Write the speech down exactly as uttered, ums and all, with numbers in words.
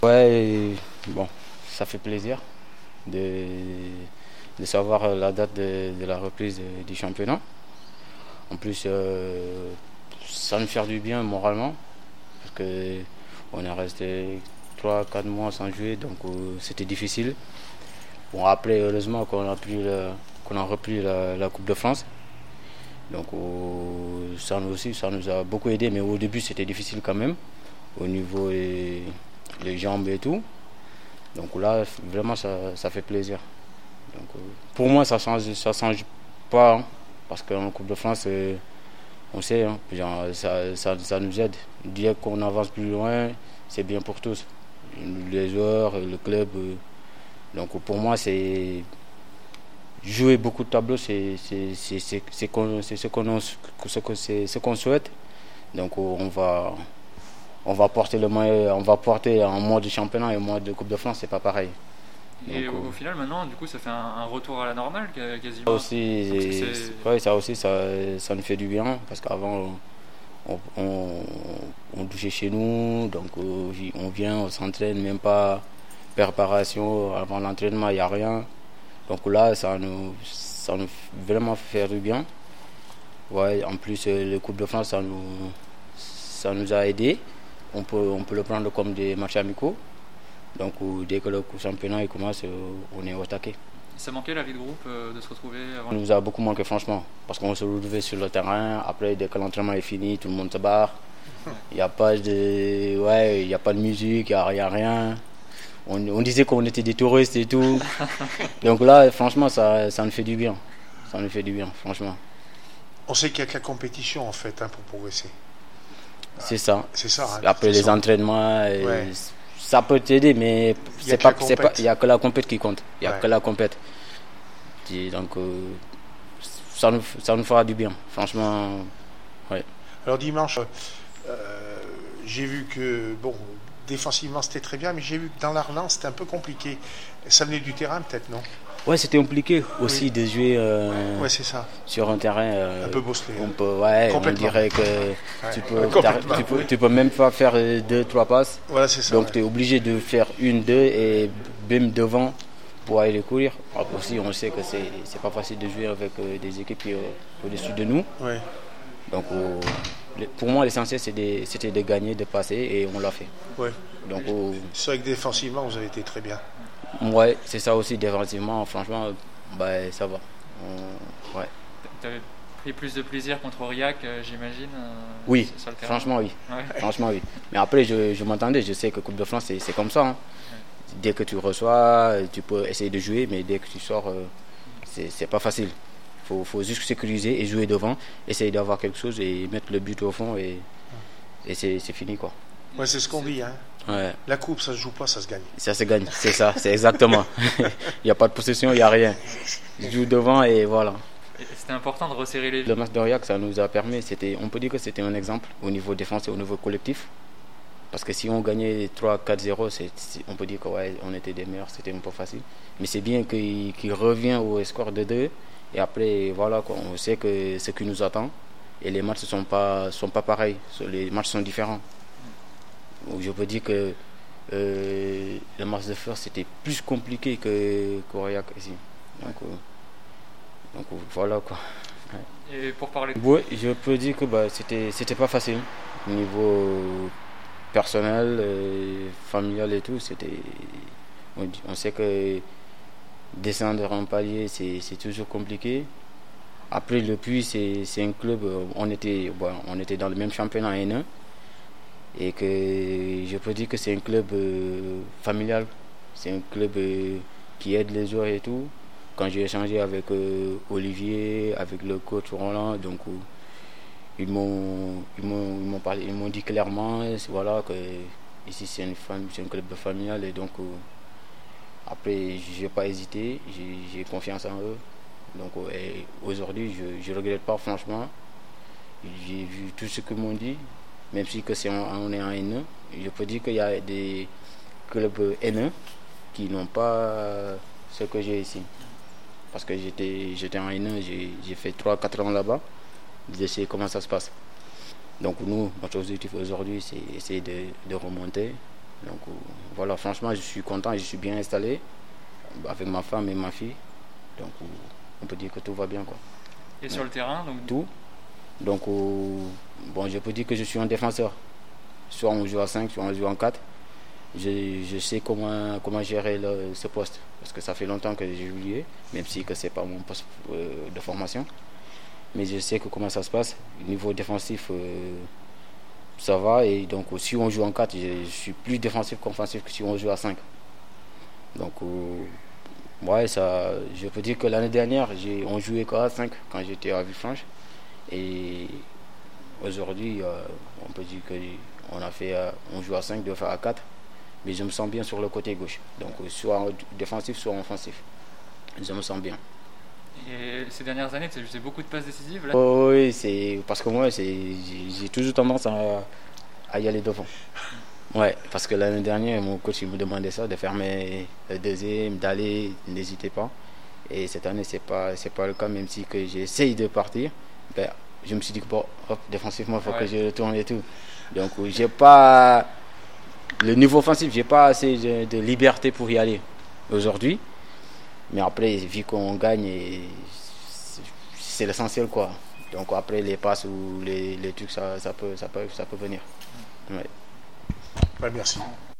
Ouais, bon, ça fait plaisir de, de savoir la date de, de la reprise de- du championnat. En plus, euh, ça nous fait du bien moralement parce que on est resté trois quatre mois sans jouer, donc euh, c'était difficile. Bon, après, heureusement qu'on a, pris le- qu'on a repris la, la Coupe de France. Donc euh, ça nous aussi, ça nous a beaucoup aidé, mais au début c'était difficile quand même, au niveau des les jambes et tout. Donc là, vraiment, ça, ça fait plaisir. Donc, euh, pour moi, ça change, ça change pas, hein, parce qu'en Coupe de France, euh, on sait, hein, genre, ça, ça, ça nous aide. Dès qu'on avance plus loin, c'est bien pour tous, les joueurs, le club. euh. Donc pour moi, c'est jouer beaucoup de tableaux, c'est c'est- c'est- c'est- c'est qu'on- c'est ce qu'on ce que- c'est ce qu'on souhaite. Donc euh, on va on va porter le maillot, on va porter en mode championnat et en mode de Coupe de France, c'est pas pareil. Et Donc, au, euh, au final, maintenant, du coup, ça fait un, un retour à la normale ca- ça quasiment. aussi, Parce que c'est- c'est- ouais, ça aussi, ça, ça nous fait du bien parce qu'avant on, on, on touchait chez nous, donc euh, on vient, on s'entraîne, même pas préparation avant l'entraînement, il n'y a rien. Donc là, ça nous, ça nous fait vraiment faire du bien. Ouais, en plus, euh, le Coupe de France, ça nous, ça nous a aidés. On peut, on peut le prendre comme des matchs amicaux. Donc euh, dès que le championnat il commence, euh, on est au taquet. Ça manquait la vie de groupe euh, de se retrouver avant. Ça nous a beaucoup manqué franchement, parce qu'on se retrouvait sur le terrain, après dès que l'entraînement est fini, tout le monde se barre. Il n'y a pas de, ouais, il y a pas de musique, il n'y a, il y a rien. On, on disait qu'on était des touristes et tout. Donc là, franchement, ça, ça nous fait du bien. Ça nous fait du bien, franchement. On sait qu'il n'y a que la compétition en fait hein, pour progresser. C'est ça. C'est ça. Hein, de Après toute les façon. entraînements, euh, Ouais. ça peut t'aider, mais Il y a c'est que pas, la c'est pas, compète. il y a que la compète qui compte. Il y a Ouais. que la compète. Et donc, euh, ça nous, ça nous fera du bien, franchement. Ouais. Alors dimanche, euh, j'ai vu que bon, défensivement c'était très bien, mais j'ai vu que dans la relance c'était un peu compliqué. Ça venait du terrain peut-être, non? Ouais, c'était compliqué aussi Oui. de jouer euh, Ouais, c'est ça. sur un terrain. euh, Un peu bosselé. on peut, ouais, on Complètement. dirait que tu peux, Complètement, tu peux, oui. tu peux même pas faire euh, deux, trois passes. Voilà, c'est ça. Donc ouais. tu es obligé de faire une, deux et bim devant pour aller courir. Après aussi, on sait que c'est c'est pas facile de jouer avec euh, des équipes qui, euh, au-dessus de nous. Ouais. Donc euh, le- pour moi, l'essentiel c'est de- c'était de gagner, de passer et on l'a fait. Ouais. Donc euh, C'est vrai que défensivement vous avez été très bien. ouais, c'est ça aussi défensivement. Franchement, bah, ça va. On- ouais. Tu avais pris plus de plaisir contre Aurillac, euh, j'imagine euh, Oui, sur le terrain. franchement oui. Ouais. Franchement oui. Mais après, je, je m'entendais, je sais que Coupe de France, c'est c'est comme ça. hein. Dès que tu reçois, tu peux essayer de jouer, mais dès que tu sors, euh, c'est c'est pas facile. Il faut, faut juste sécuriser et jouer devant, essayer d'avoir quelque chose et mettre le but au fond et, et c'est c'est fini quoi. Ouais, c'est ce qu'on dit. Hein. Ouais, La coupe, ça se joue pas, ça se gagne. ça se gagne, c'est ça, c'est exactement. Il n'y a pas de possession, il n'y a rien. Je joue devant et voilà. Et C'était important de resserrer les Le match d'Aurillac, ça nous a permis, c'était, on peut dire que c'était un exemple au niveau défense et au niveau collectif. Parce que si on gagnait trois quatre zéro, c'est, c'est- on peut dire qu'on ouais, on était des meilleurs, c'était un peu facile. Mais c'est bien qu'il, qu'il revient au score de deux. Et après, voilà, quoi, on sait que ce qui nous attend. Et les matchs ne sont pas, sont pas pareils. Les matchs sont différents. Donc, je peux dire que euh, le match de First, c'était plus compliqué que qu'Aurillac ici. Donc, euh, donc voilà quoi. Et pour parler de Oui, je peux dire que bah, c'était, c'était pas facile. Au niveau personnel, euh, familial et tout, c'était. On, dit- on sait que descendre un palier, c'est, c'est toujours compliqué. Après, le Puy, c'est, c'est un club, euh, on était, bon, on était dans le même championnat en N un. Et que je peux dire que c'est un club euh, familial. C'est un club euh, qui aide les joueurs et tout. Quand j'ai échangé avec euh, Olivier, avec le coach Roland, donc euh, ils m'ont ils m'ont ils m'ont parlé, ils m'ont dit clairement c'est- voilà que ici c'est une fam- c'est un club familial et donc euh, après j'ai pas hésité, j'ai j'ai confiance en eux. Donc euh, et aujourd'hui je je regrette pas franchement. J'ai vu tout ce qu'ils m'ont dit, même si que c'est en- on est en N un, je peux dire qu'il y a des clubs N un qui n'ont pas ce que j'ai ici. Parce que j'étais j'étais en N un, j'ai j'ai fait trois quatre ans là-bas. Je sais comment ça se passe. Donc nous, notre objectif aujourd'hui, c'est essayer de, de remonter Donc euh, voilà, franchement, je suis content et je suis bien installé avec ma femme et ma fille. Donc euh, on peut dire que tout va bien, quoi. Et sur le terrain, donc tout. Donc euh, bon, je peux dire que je suis un défenseur. Soit on joue à cinq, soit on joue en quatre. Je, je sais comment, comment gérer le, ce poste. Parce que ça fait longtemps que j'ai joué, même si ce n'est pas mon poste euh, de formation. Mais je sais que comment ça se passe. Au niveau défensif, euh, ça va. Et donc, si on joue en quatre, je, je suis plus défensif qu'offensif que si on joue à cinq. Donc, euh, ouais, ça, je peux dire que l'année dernière, j'ai, on jouait qu'à cinq quand j'étais à Villefranche. Et aujourd'hui, euh, on peut dire qu'on a fait, euh, on joue à cinq, deux fois à quatre. Mais je me sens bien sur le côté gauche. Donc, soit défensif, soit offensif. Je me sens bien. Et ces dernières années, tu as fait beaucoup de passes décisives là? Oh, oui, c'est parce que moi, c'est, j'ai, j'ai toujours tendance à, à y aller devant. Ouais, parce que l'année dernière, mon coach il me demandait ça, de faire mes deuxième, d'aller, n'hésitez pas. Et cette année, c'est pas, c'est pas le cas, même si que j'essaye de partir. Ben, je me suis dit que bon, hop, défensivement, il faut ouais. que je retourne et tout. Donc, j'ai pas. Le niveau offensif, j'ai pas assez de, de liberté pour y aller aujourd'hui. Mais après, vu qu'on gagne, c'est l'essentiel, quoi. Donc après, les passes ou les, les trucs, ça, ça, peut, ça, peut, ça peut venir. Ouais. Ouais, merci.